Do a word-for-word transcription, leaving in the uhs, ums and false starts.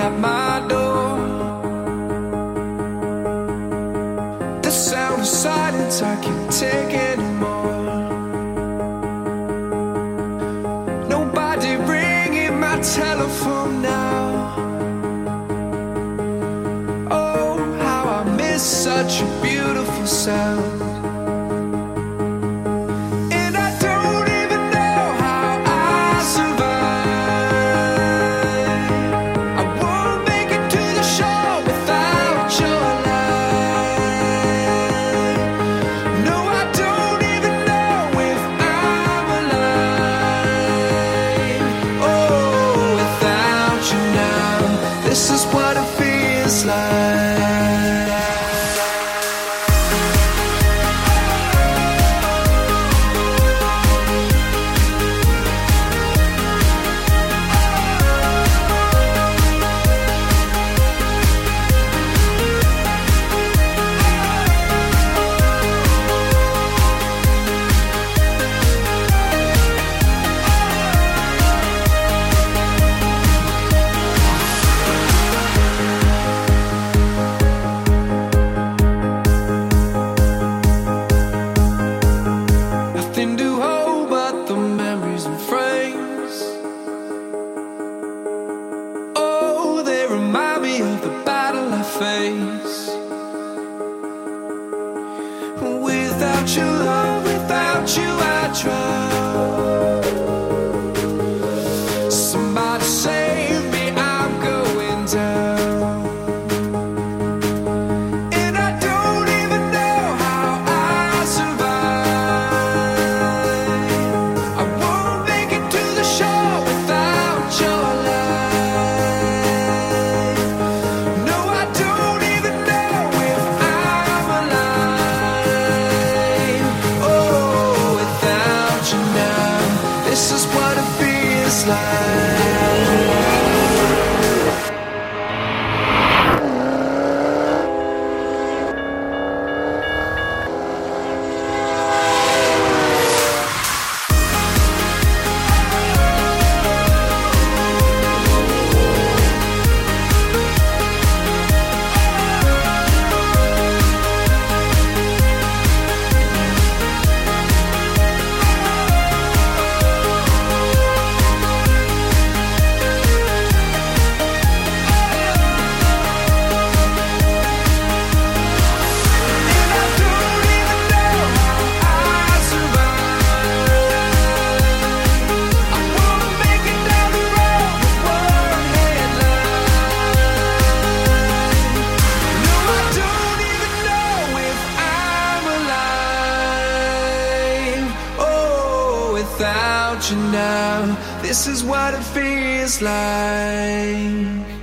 at my door. The sound of silence I can't take anymore. Nobody ringing my telephone now. Oh, how I miss such a beautiful sound. This is what it feels like. Nothing to hold but the memories and frames. Oh, they remind me of the battle I face. Without your love, without you I drown. Somebody save me, I'm going down. And I don't even know how I survive. I won't make it to the shore without your light. No, I don't even know if I'm alive. Oh, without you now, this is what it feels like. Without you now, this is what it feels like.